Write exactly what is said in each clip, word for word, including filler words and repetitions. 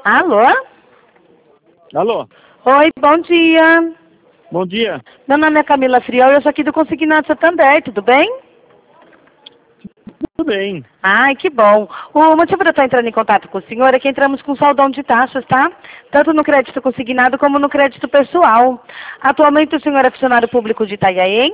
Alô? Alô? Oi, bom dia. Bom dia. Meu nome é Camila Friol e eu sou aqui do Consignado Santander, tudo bem? Tudo bem. Ai, que bom. O motivo de eu estar entrando em contato com o senhor é que entramos com saldão de taxas, tá? Tanto no crédito consignado como no crédito pessoal. Atualmente o senhor é funcionário público de Itanhaém?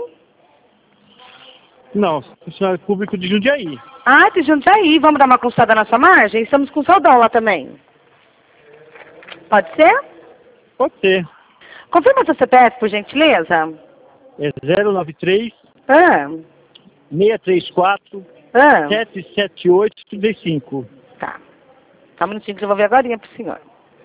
Não, funcionário público de Jundiaí. Ah, de Jundiaí. Vamos dar uma consultada na sua margem? Estamos com saldão lá também. Pode ser? Pode ser. Confirma seu C P F, por gentileza. É zero nove três, Ah, seis três quatro, ah. sete sete oito, três cinco. Tá. Só um minutinho que eu vou ver agora pro senhor.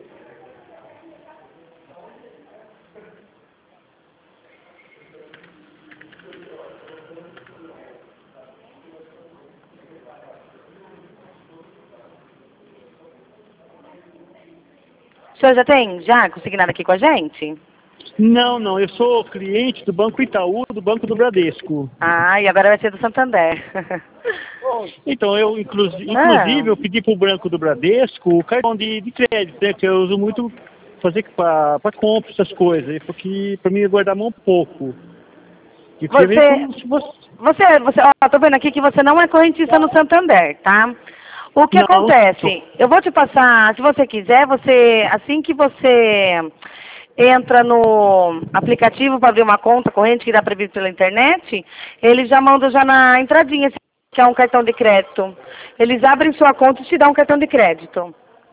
O senhor já tem, já, consignado aqui com a gente? Não, não, eu sou cliente do Banco Itaú, do Banco do Bradesco. Ah, e agora vai ser do Santander. Então, eu, inclusi Ah. inclusive, eu pedi para o Banco do Bradesco o cartão de, de crédito, né, que eu uso muito fazer para compra, essas coisas, porque para mim guardar mão um pouco. E Você, ver se você... você, você, ó, tô vendo aqui que você não é correntista no Santander, tá? O que Não, acontece? Eu vou te passar, se você quiser, você, assim que você entra no aplicativo para abrir uma conta corrente que dá para vir pela internet, eles já mandam já na entradinha, que é um cartão de crédito. Eles abrem sua conta e te dão um cartão de crédito.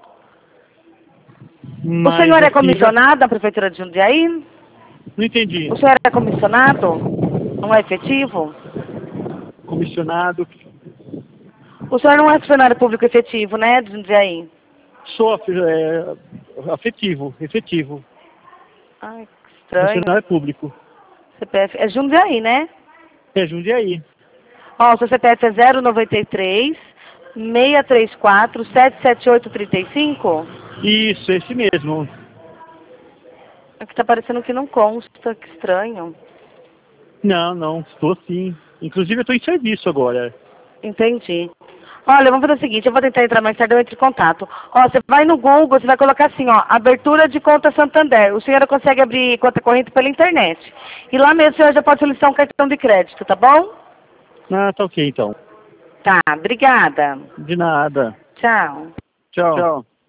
Mas o senhor é aqui comissionado da Prefeitura de Jundiaí? não entendi. O senhor é comissionado? Não é efetivo? Comissionado, O senhor não é funcionário público efetivo, né, de Jundiaí? sou é, afetivo, efetivo. Ai, que estranho. Funcionário público. C P F é Jundiaí, né? É Jundiaí. Ó, o seu C P F é zero noventa e três, seis três quatro, sete sete oito, três cinco? Isso, esse mesmo. É que tá parecendo que não consta, que estranho. Não, não, estou sim. Inclusive eu estou em serviço agora. Entendi. Olha, vamos fazer o seguinte, eu vou tentar entrar mais tarde, eu entro em contato. Ó, você vai no Google, você vai colocar assim, ó, abertura de conta Santander. O senhor consegue abrir conta corrente pela internet. E lá mesmo o senhor já pode solicitar um cartão de crédito, tá bom? Ah, tá ok então. Tá, obrigada. De nada. Tchau. Tchau. Tchau.